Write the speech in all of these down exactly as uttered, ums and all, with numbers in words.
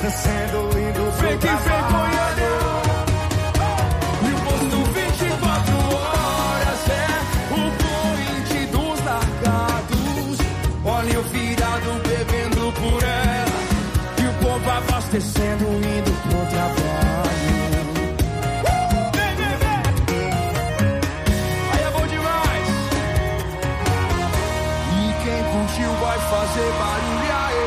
abastecendo, indo pro Vem que vem, Goiânia. E o posto vinte e quatro horas é o point dos largados. Olha o virado bebendo por ela. E o povo abastecendo, indo pro trabalho. Vem, vem, vem. Aí é bom demais. E quem curtiu vai fazer barulho aí.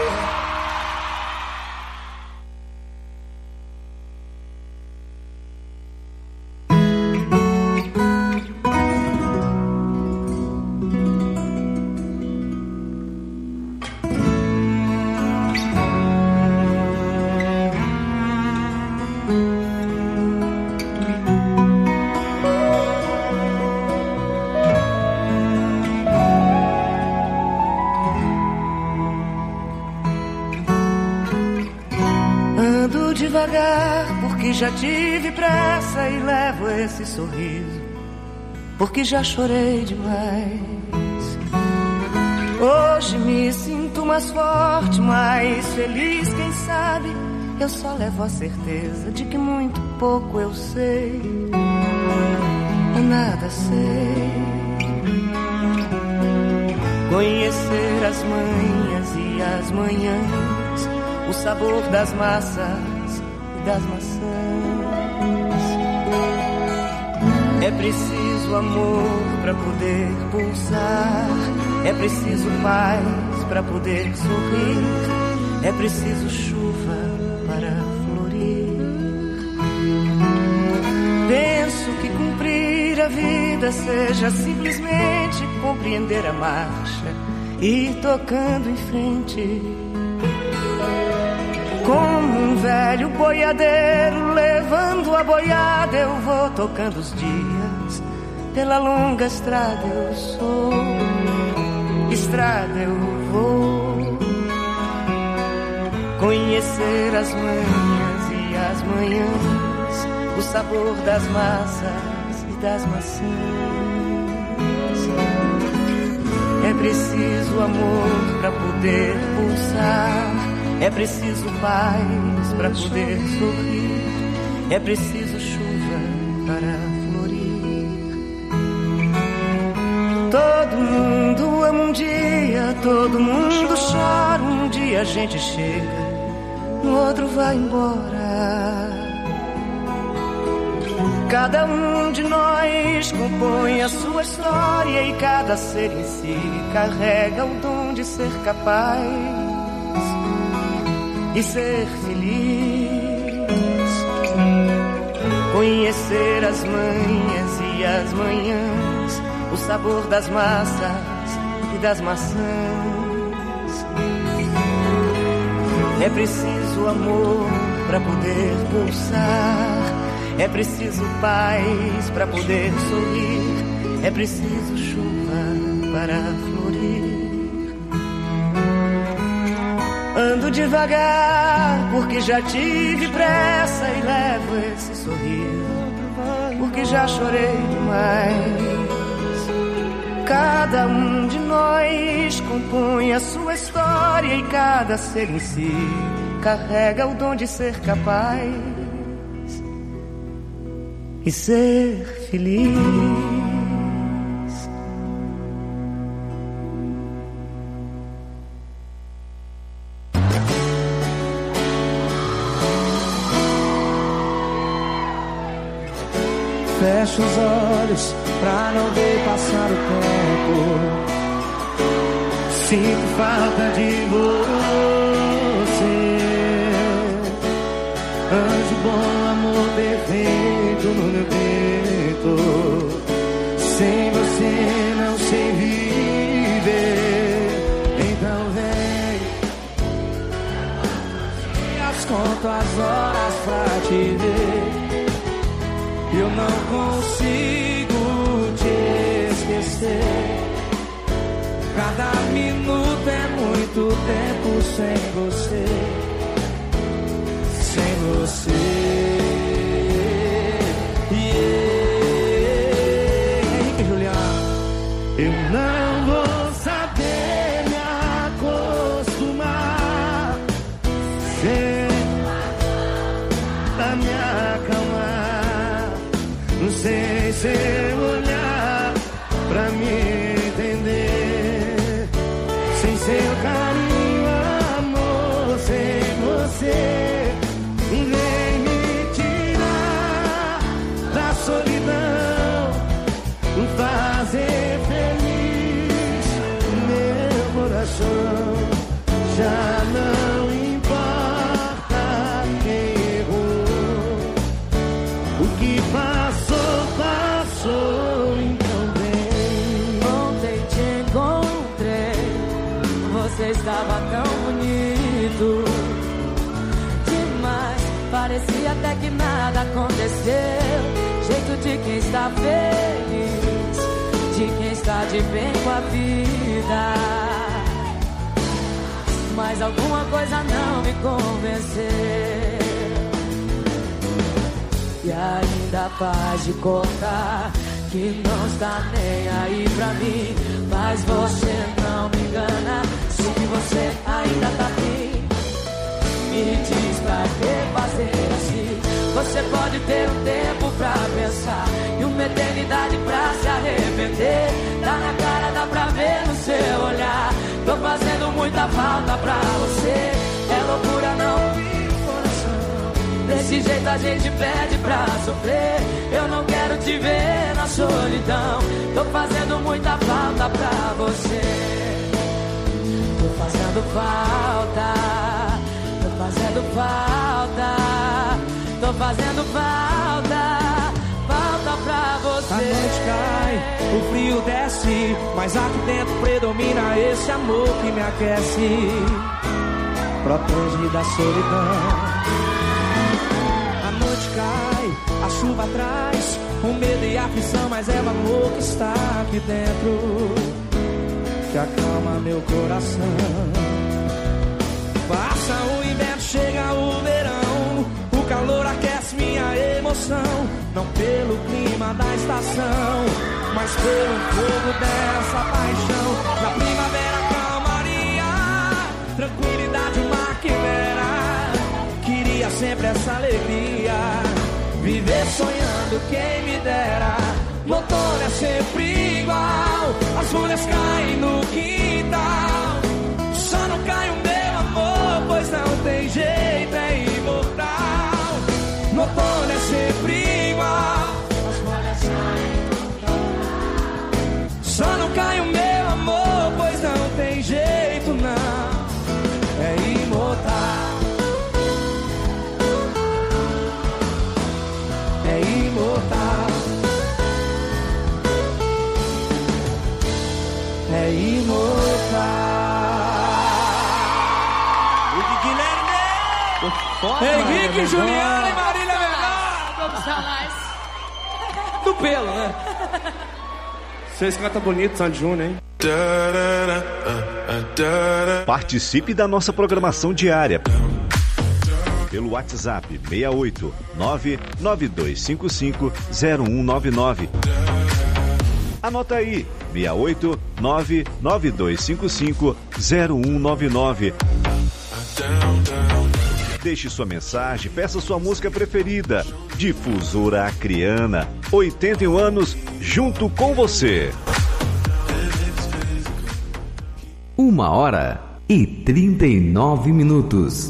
Porque já tive pressa e levo esse sorriso, porque já chorei demais. Hoje me sinto mais forte, mais feliz, quem sabe. Eu só levo a certeza de que muito pouco eu sei, eu nada sei. Conhecer as manhas e as manhãs, o sabor das massas das maçãs. É preciso amor pra poder pulsar, é preciso paz pra poder sorrir, é preciso chuva para florir. Penso que cumprir a vida seja simplesmente compreender a marcha e ir tocando em frente. Como um velho boiadeiro levando a boiada, eu vou tocando os dias. Pela longa estrada eu sou, estrada eu vou. Conhecer as manhãs e as manhãs, o sabor das massas e das maçãs. É preciso amor pra poder pulsar, é preciso paz para poder sorrir, é preciso chuva para florir. Todo mundo ama um dia, todo mundo chora. Um dia a gente chega, no outro vai embora. Cada um de nós compõe a sua história e cada ser em si carrega o dom de ser capaz e ser feliz. Conhecer as manhas e as manhãs, o sabor das massas e das maçãs. É preciso amor pra poder pulsar, é preciso paz pra poder sorrir, é preciso chuva para florir. Ando devagar porque já tive pressa e levo esse sorriso, porque já chorei demais. Cada um de nós compõe a sua história e cada ser em si carrega o dom de ser capaz e ser feliz. Fecho os olhos pra não ver passar o tempo. Sinto falta de você. Anjo bom, amor perfeito no meu peito. Sem você não sei viver. Então vem, as conto as horas pra te ver. Eu não consigo te esquecer. Cada minuto é muito tempo sem você. Sem você. Yeah. Henrique e Juliano. Eu não vou saber me acostumar sem seu olhar pra me entender. Sem seu carinho, amor, sem você, vem me tirar da solidão, fazer feliz meu coração. Já não importa quem errou, o que passou, passou, então vem. Ontem te encontrei, você estava tão bonito demais, parecia até que nada aconteceu. Jeito de quem está feliz, de quem está de bem com a vida. Mas alguma coisa não me convenceu, e ainda faz de conta que não está nem aí pra mim. Mas você não me engana, sei que você ainda tá aqui. Me diz pra que fazer assim? Você pode ter um tempo pra pensar e uma eternidade pra se arrepender. Tá na cara, dá pra ver no seu olhar. Tô fazendo muita falta pra você. É loucura não ouvir o coração. Desse jeito a gente pede pra sofrer. Eu não quero te ver na solidão. Tô fazendo muita falta pra você. Tô fazendo falta. Tô fazendo falta. Tô fazendo falta. Falta pra você. A noite cai, o frio desce, mas aqui dentro predomina esse amor que me aquece, protege da solidão. A noite cai, a chuva traz o medo e a aflição, mas é o amor que está aqui dentro que acalma meu coração. Passa o inverno, chega o verão, o calor aquece minha emoção. Não pelo clima da estação, mas pelo fogo dessa paixão. Na primavera, calmaria, tranquilidade, uma quimera. Queria sempre essa alegria, viver sonhando quem me dera. No outono é sempre igual, as folhas caem no quintal. Só não cai o meu amor, pois não tem jeito, é imortal. No outono é sempre igual, as folhas caem no quintal. Só não cai o meu amor, pois não tem jeito, não, é imortal. É imortal. É imortal. Henrique, Juliana e Marília Bernardo. Do pelo, né? Vocês cantam bonito, Sandy Júnior, hein? Participe da nossa programação diária pelo WhatsApp seis oito nove nove dois cinco cinco zero um nove nove. Anota aí, seis oito nove nove dois cinco cinco zero um nove nove. Deixe sua mensagem, peça sua música preferida. Difusora Acreana, oitenta e um anos, junto com você. Uma hora e trinta e nove minutos.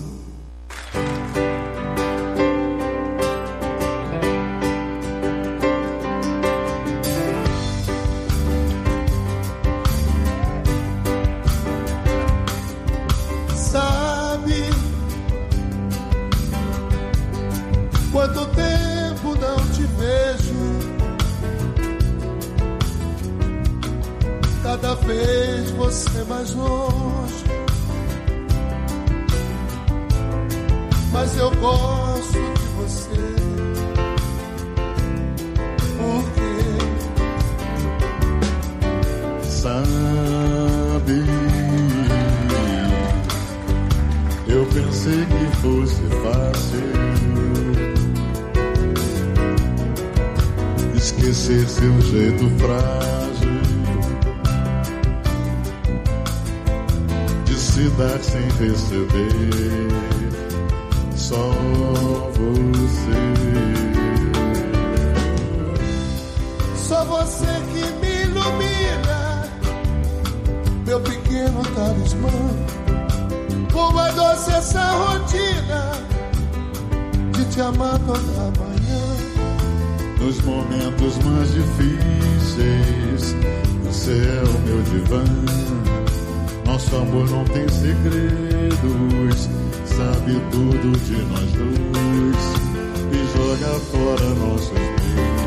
Só você que me ilumina, meu pequeno talismã. Como é doce essa rotina de te amar toda manhã. Nos momentos mais difíceis, você é o meu divã. Nosso amor não tem segredos, sabe tudo de nós dois e joga fora nossos medos.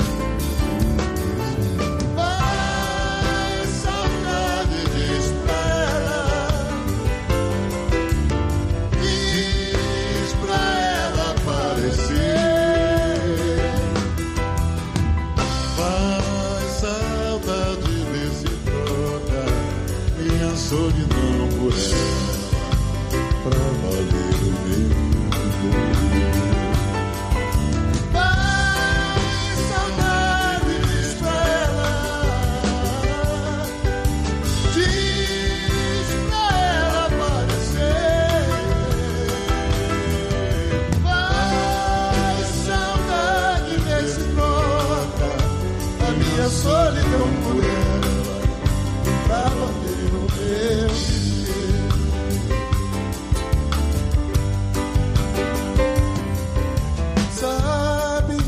Vai, saudade, diz pra ela, diz pra ela aparecer. Vai, saudade, vê se troca minha solidão por ela, pra valer o meu dor. Vai, saudade, diz pra ela, diz pra ela aparecer. Vai, saudade, vê se troca a minha solidão por ela, pra valer o meu viver. Sabe,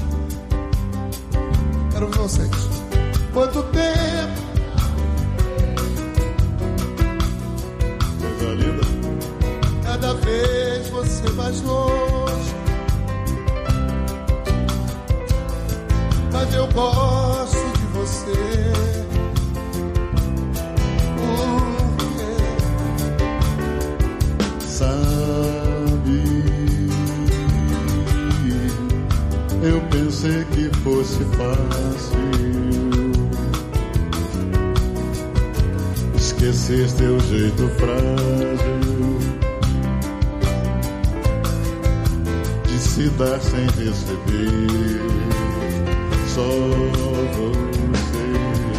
eram vocês, quanto tempo Coisa linda. cada vez você mais longe, mas eu gosto de você. Sabe, eu pensei que fosse fácil esquecer teu jeito frágil de se dar sem receber. Só você,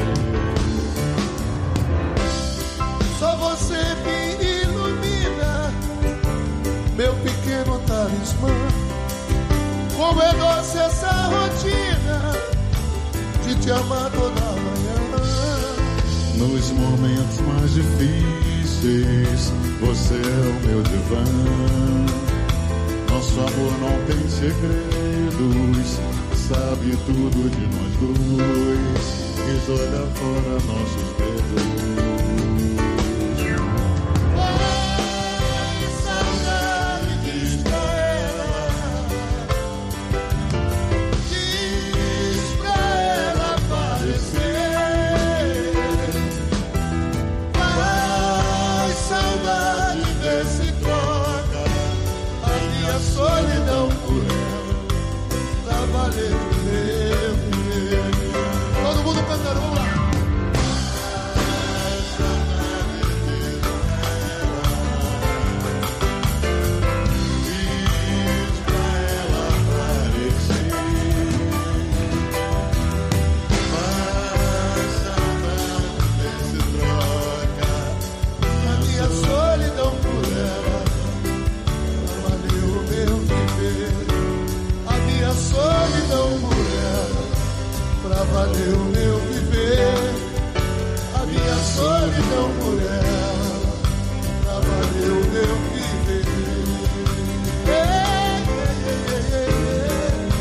Só você me ilumina, meu pequeno talismã. Como é doce essa rotina de te amar toda manhã. nos momentos mais difíceis, você é o meu divã. Nosso amor não tem segredos, sabe tudo de nós dois e joga fora nossos dedos. Solidão por ela, pra valer o meu viver. Todo mundo cantando, vamos lá. Diz pra ela aparecer, faz saudade desse troca A minha solidão por ela, meu viver, a minha solidão por ela, pra valer o meu viver, a minha solidão por ela, pra valer o meu viver. Ei, ei, ei, ei, ei.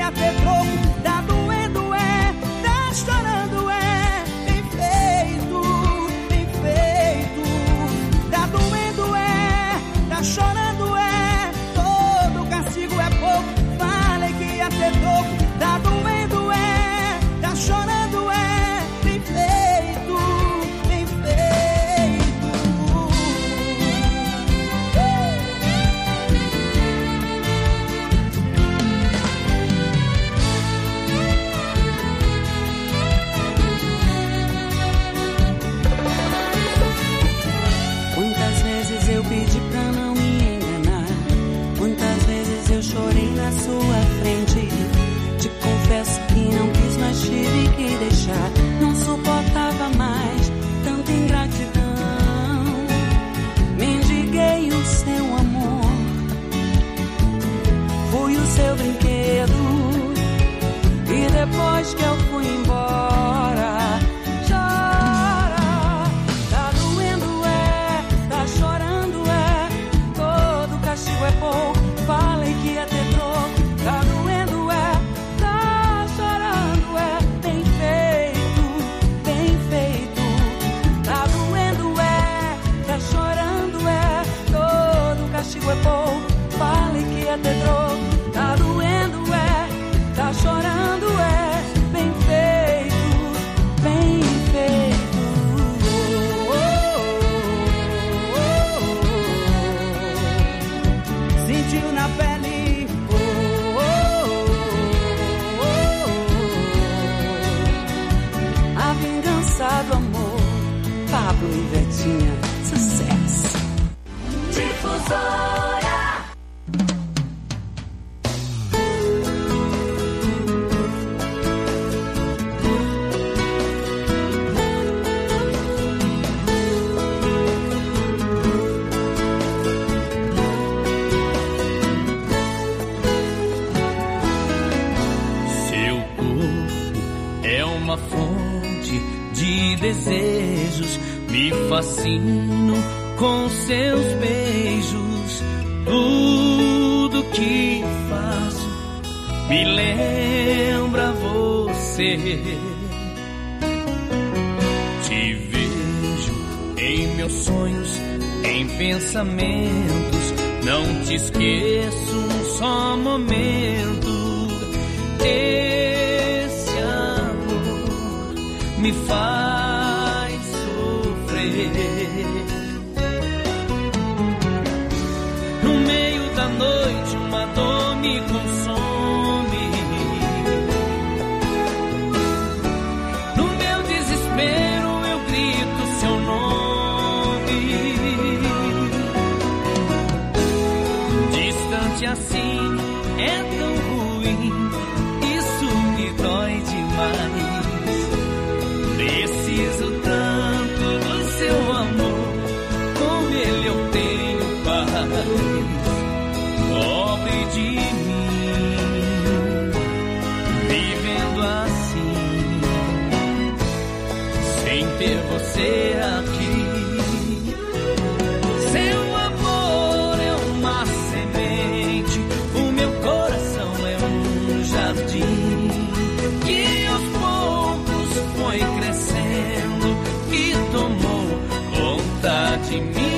ia ter troco. Tá doendo é, tá chorando é, bem feito, bem feito. Tá doendo é, tá chorando é, todo castigo é pouco. Falei que ia ter troco. Tá doendo é, tá chorando é, bem feito, bem feito. Quantas vezes eu pedi pra não me enganar, quantas vezes eu chorei na sua frente. Te confesso que não quis, mas tive que deixar. Não suportava mais tanta ingratidão. Mendiguei o seu amor, fui o seu brinquedo. E depois que eu fui embora, chora. Tá doendo é, tá chorando é, todo castigo é pouco. Falei que ia ter troco. Tá doendo é, tá chorando é, bem feito, bem feito. Tá doendo é, tá chorando é, todo castigo é pouco. Falei que ia ter troco. Tá doendo é, tá chorando é, bem feito, bem feito. Oh, oh, oh, oh. Sentiu na pele. Oh, oh, oh, oh. A vingança do amor. Pablo e Vetinha, sucesso. Difusora. Seu corpo é uma fonte de desejos, me fascino com seus beijos. Tudo que faço me lembra você. Te vejo em meus sonhos, em pensamentos. Não te esqueço um só momento. Esse amor me faz sofrer. No meio da noite uma dor me consome. No meu desespero eu grito seu nome. Distante assim é tão ruim, isso me dói demais. Preciso tanto do seu amor, com ele eu tenho paz. Pobre de mim, vivendo assim, sem ter você aqui. Seu amor é uma semente, o meu coração é um jardim que aos poucos foi crescendo e tomou conta de mim.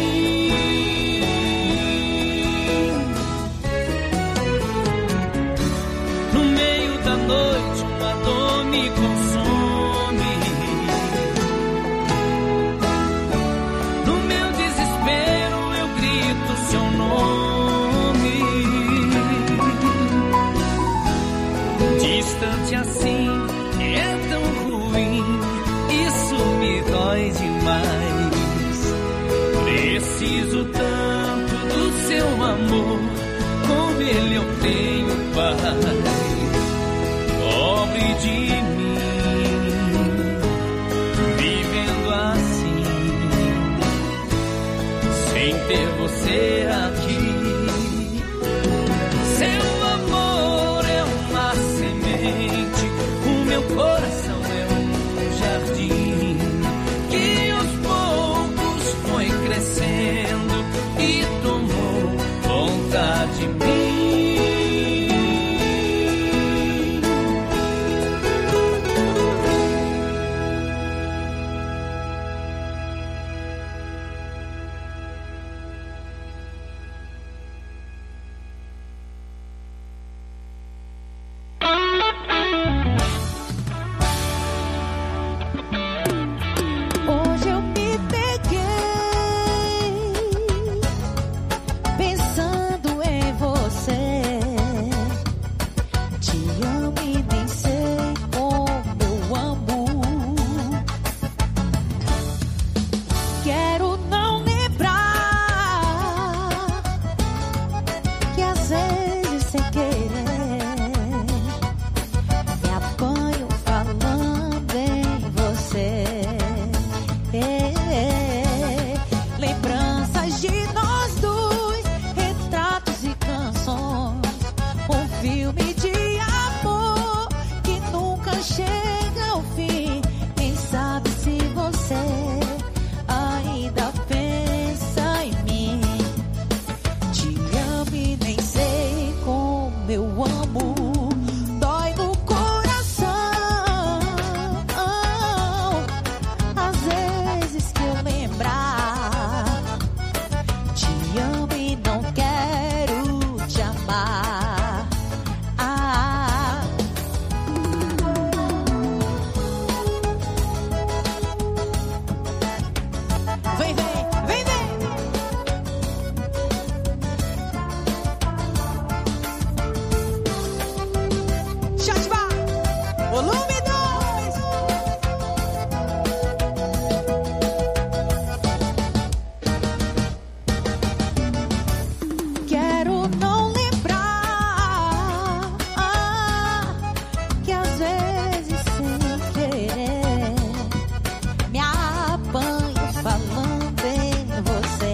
No meio da noite uma dor me consome. No meu desespero eu grito seu nome. Distante assim é tão ruim, isso me dói demais. Preciso tanto do seu amor, com ele eu tenho paz. Pobre de mim, vivendo assim, sem ter você aqui. Seu amor é uma semente, o meu coração é um jardim que aos poucos foi crescendo e tomou conta de mim. Te amo e nem sei como eu amo. Quero não lembrar que às vezes sem querer me apanho falando em você. Lembranças de nós dois, retratos e canções, um filme de amor que nunca chega ao fim. Quem sabe se você ainda pensa em mim. Te amo e nem sei como eu amo. Dói no coração às vezes que eu lembrar. Te amo e não quero te amar. Ah. Vem, vem, vem, vem. Chatiba, volume dois. Quero não lembrar que às vezes sem querer me apanho falando em você.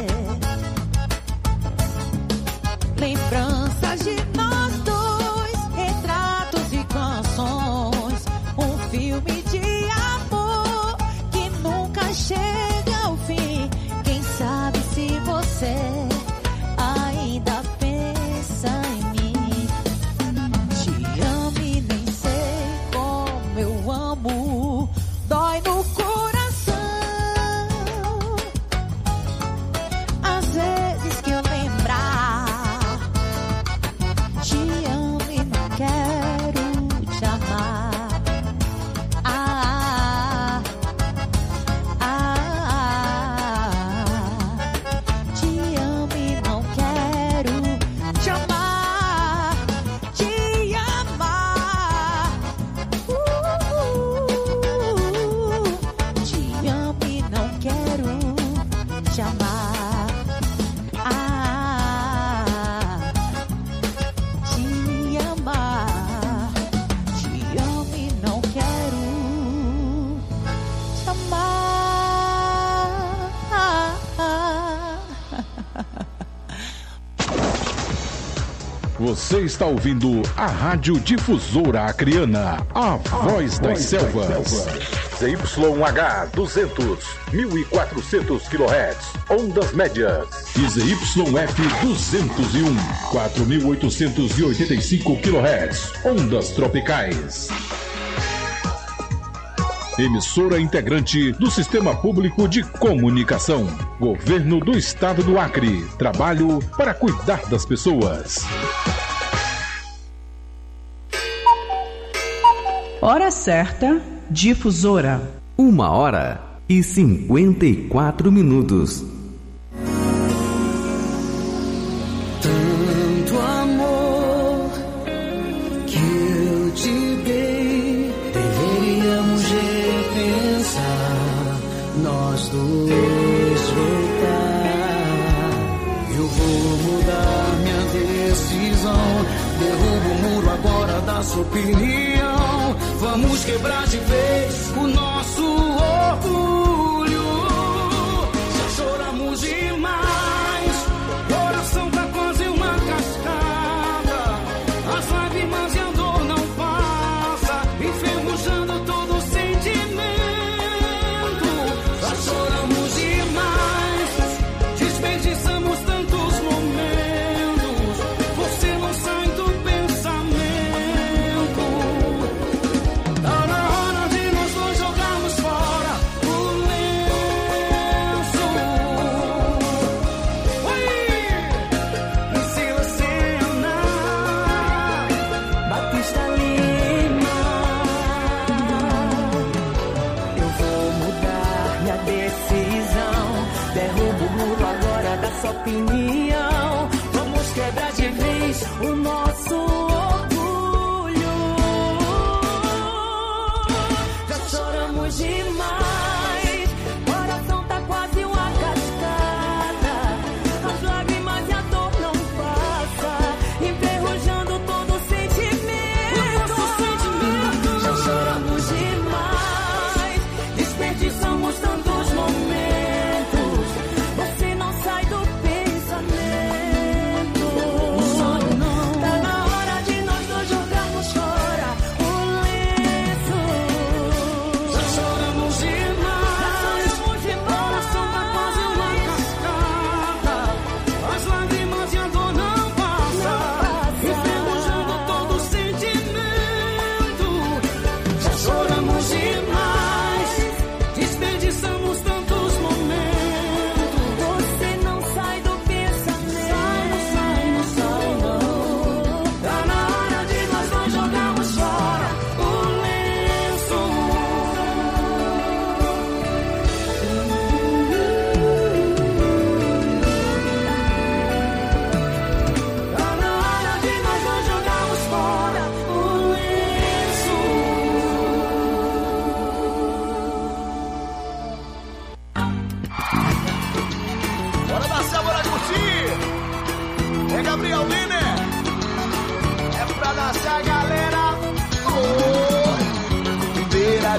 Lembranças de nós dois, retratos e canções, um filme de amor que nunca chega ao fim. Quem sabe se você ainda pensa em mim. Te amo e nem sei como eu amo. Dói no coração às vezes que eu lembrar. Te amo e não quero te amar. Ah, ah, te amo e não quero te amar. Te amar. Uh, te amo e não quero te amar. Ah, te amar. Te amo e não quero te amar. Você está ouvindo a Rádio Difusora Acreana, a voz das selvas. Z Y H duzentos, mil e quatrocentos quilohertz, ondas médias. E Z Y F duzentos e um, quatro mil oitocentos e oitenta e cinco quilohertz, ondas tropicais. Emissora integrante do Sistema Público de Comunicação. Governo do Estado do Acre. Trabalho para cuidar das pessoas. Hora certa, Difusora. Uma hora e cinquenta e quatro minutos. Tanto amor que eu te dei, deveríamos repensar, nós dois voltar. Eu vou mudar minha decisão, derrubo o muro agora da sua opinião. Vamos quebrar de vez o nosso orgulho. Já choramos demais, coração tá quase uma cascada. As lágrimas e a dor não passa, enferrujando todo o sentimento. Já choramos demais, desperdiçamos tantos momentos. Você não sai do pensamento. Tá na hora de nós dois jogarmos fora o lenço. Oi! Priscila Senna, Batista Lima. Eu vou mudar minha decisão, derrubo o muro agora da sua opinião. Vamos quebrar de vez o nosso orgulho.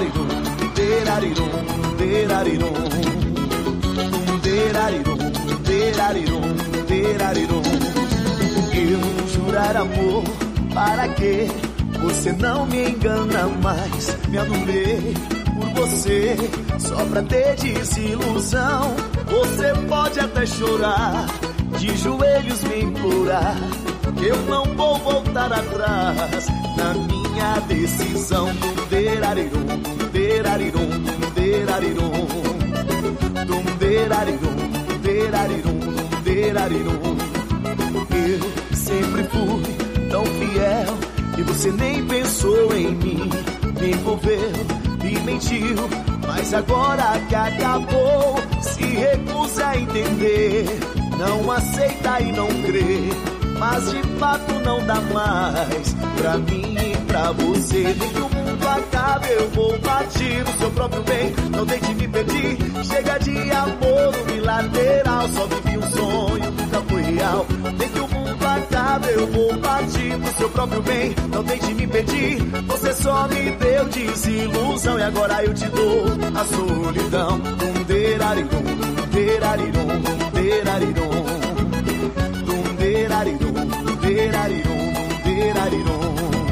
derarirum, derarirum, derarirum, derarirum, derarirum, derarirum. Eu jurar amor, para que você não me engana mais. Me anulei por você, só pra ter desilusão. Você pode até chorar, de joelhos me implorar, eu não vou voltar atrás na minha decisão. Dum derarirum, derarirum, derarirum, dum derarirum, derarirum, derarirum. Eu sempre fui tão fiel e você nem pensou em mim. Me envolveu e mentiu, mas agora que acabou, se recusa a entender, não aceita e não crê. Mas de fato não dá mais pra mim e pra você. Nem que o mundo acabe, eu vou partir no seu próprio bem. Não tente me pedir, chega de amor unilateral. Só vivi um sonho, nunca foi real. Nem que o mundo acabe, eu vou partir no seu próprio bem. Não tente me pedir, você só me deu desilusão. E agora eu te dou a solidão. Dum derarirum, derarirum, derarirum, dum derarirum, derarirum, derarirum.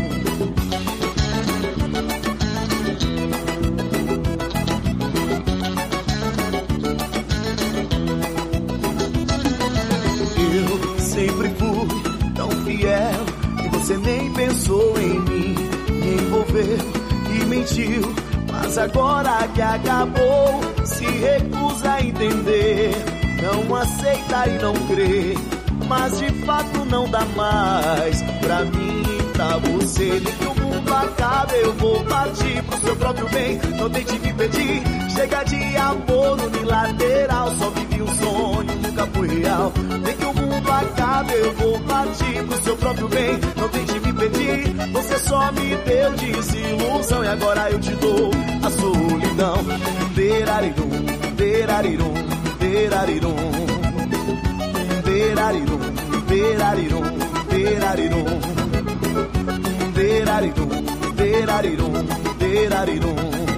Eu sempre fui tão fiel e você nem pensou em mim. Me envolveu e mentiu, mas agora que acabou, se recusa a entender, não aceita e não crê. Mas de fato não dá mais pra mim e pra você. Nem que o mundo acabe, eu vou partir pro seu próprio bem. Não tente me pedir, chega de amor unilateral. Só vivi um sonho, nunca foi real. Nem que o mundo acabe, eu vou partir pro seu próprio bem. Não tente me pedir, você só me deu desilusão. E agora eu te dou a solidão. Derarirum, derarirum, derarirum, derarirum, derarirum, derarirum, derarirum, derarirum, derarirum.